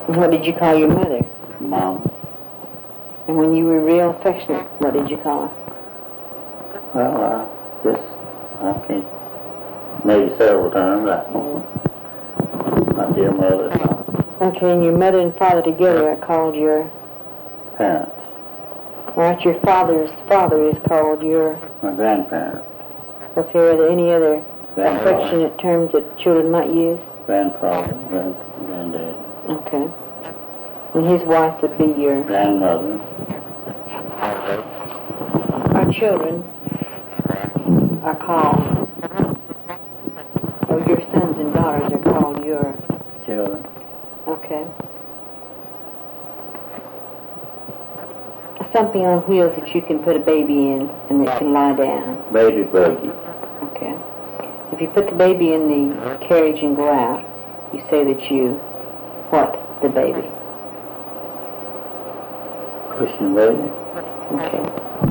What did you call your mother? Mom. And when you were real affectionate, what did you call her? Well, I can't, maybe several times. My dear mother, Okay, and your mother and father together are called your... parents, All right, your father's father is called your... my grandparents, Okay, are there any other grandfather, affectionate terms that children might use? grandfather, granddad, Okay. And his wife would be your... grandmother, Our children are called... Or your sons and daughters are called your... children, Okay. Something on wheels that you can put a baby in and that can lie down. baby buggy, Okay. If you put the baby in the carriage and go out, you say that you... What? The baby. pushing baby, Okay.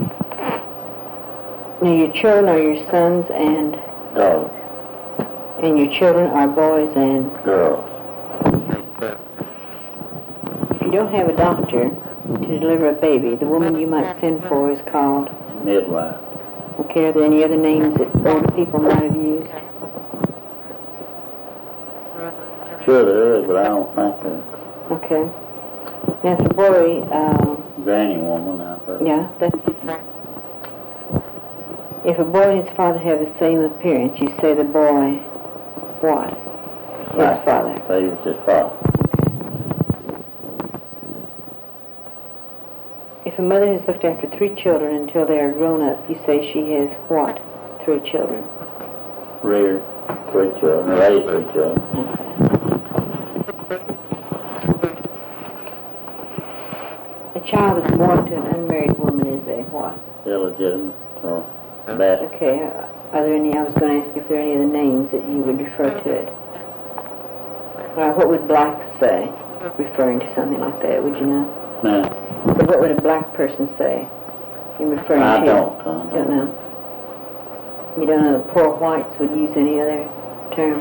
Now your children are your sons and dogs, your children are boys and... girls, If you don't have a doctor to deliver a baby, the woman you might send for is called... midwife, Okay, are there any other names that older people might have used? sure there is, but I don't think there. Okay. Now if a boy, Granny woman, I've heard. yeah, that's... If a boy and his father have the same appearance, you say the boy, what? His father. Say it was his father. If a mother has looked after 3 children until they are grown up, you say she has what? 3 children. Reared 3 children, raised 3 children. A child that's born to an unmarried woman is a what? Illegitimate or bad. Okay, are there any, I was going to ask if there are any other names that you would refer to it. What would black say, referring to something like that, would you know? No, So what would a black person say in referring I to... don't. Don't know. You don't know the poor whites would use any other term?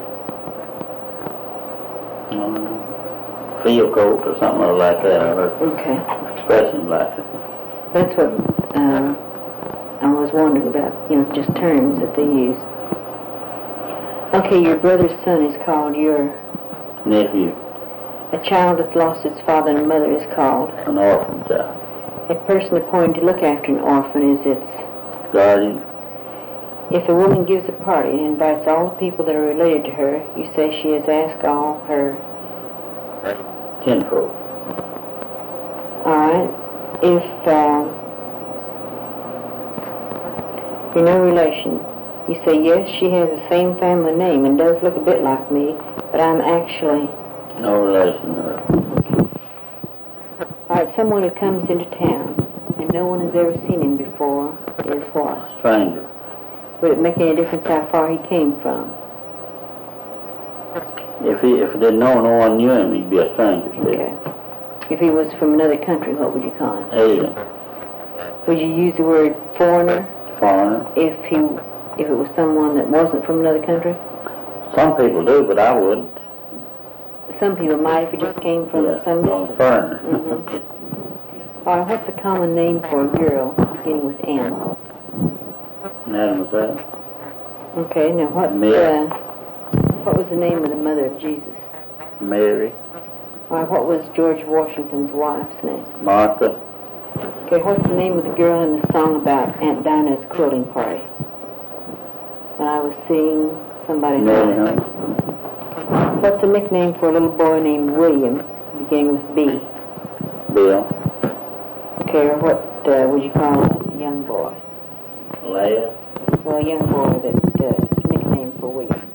Field coat or something like that. I heard Okay. expressions like that. That's what I was wondering about, just terms that they use. Okay, your brother's son is called your... Nephew, A child that's lost its father and mother is called... an orphan child. A person appointed to look after an orphan is its... Guardian, If a woman gives a party and invites all the people that are related to her, you say she has asked all her... kinfolk, All right. If you're no relation, you say, yes, she has the same family name and does look a bit like me, but I'm actually... no relation to her. All right, someone who comes into town and no one has ever seen him before is what? Stranger, Would it make any difference how far he came from? if he didn't know no one knew him, he'd be a stranger still. Okay. If he was from another country, what would you call him? Alien, Would you use the word foreigner foreigner. if it was someone that wasn't from another country? Some people do, but I wouldn't. Some people might if it just came from some no, distance. foreigner. All right, what's a common name for a girl beginning with M? Madam was that? Okay, now what was the name of the mother of Jesus? Mary, All right, what was George Washington's wife's name? Martha, Okay, what's the name of the girl in the song about Aunt Dinah's quilting party? When I was seeing somebody... Mary Hunt, What's a nickname for a little boy named William, beginning with B? Bill, Okay, or what would you call a young boy? Leah, Well, a young boy that nickname for William.